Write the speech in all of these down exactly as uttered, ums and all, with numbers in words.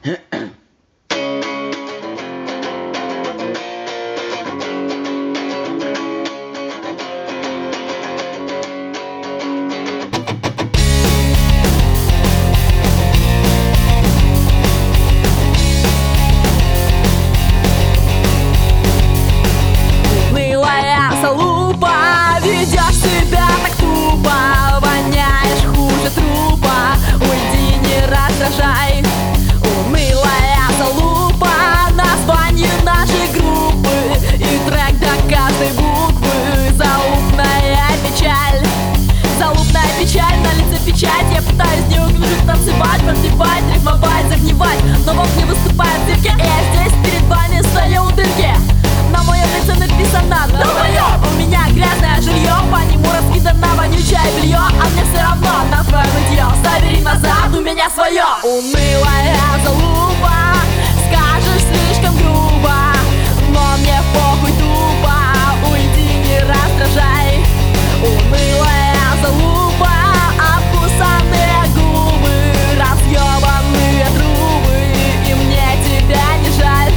Унылая залупа, ведешь себя так тупо, воняешь хуже трупа, уйди, не раздражай. Унылая залупа, название нашей группы и трек до каждой буквы. Залупная печаль, залупная печаль, на лице печать. Я пытаюсь неуклюже танцевать, подпевать, рифмовать, загнивать, но волк не выступает в цирке. И я здесь перед вами стою у дырки. На моем лице написано «Долбоёб». У меня грязное жилье, по нему раскидано вонючее белье, а мне все равно на твое нытье. Забери назад у меня свое. Унылая залупа, скажешь слишком грубо, но мне похуй тупо, уйди, не раздражай. Унылая залупа, обкусанные губы, разъебанные трубы, и мне тебя не жаль.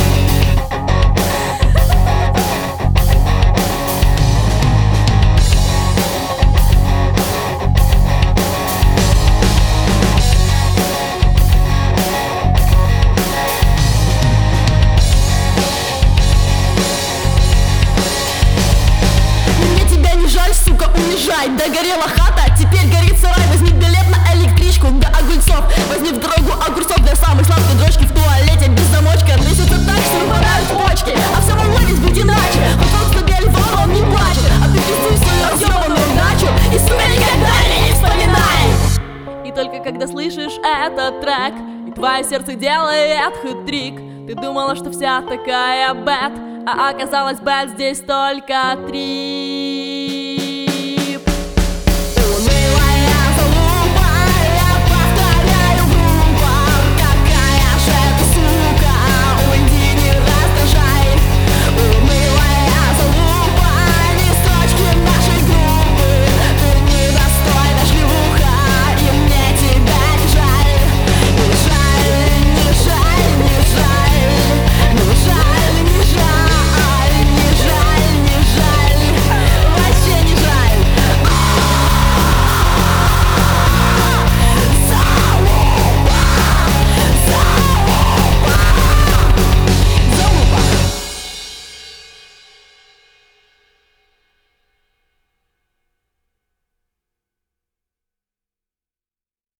Сука, уезжай, догорела хата, теперь горит сарай. Возьми билет на электричку до Огурцов, возьми в дорогу огурцов для самой сладкой дрочки в туалете без замочка. Трясется так, что выпадают почки, а все равно весь будет иначе. Потом с тобой Львова, он не плачет, а ты пиздуй свою разъебанную дачу и, сука, никогда меня не вспоминай. И только когда слышишь этот трек, и твое сердце делает хэт-трик, ты думала, что вся такая бэд, а оказалось бэд здесь только три.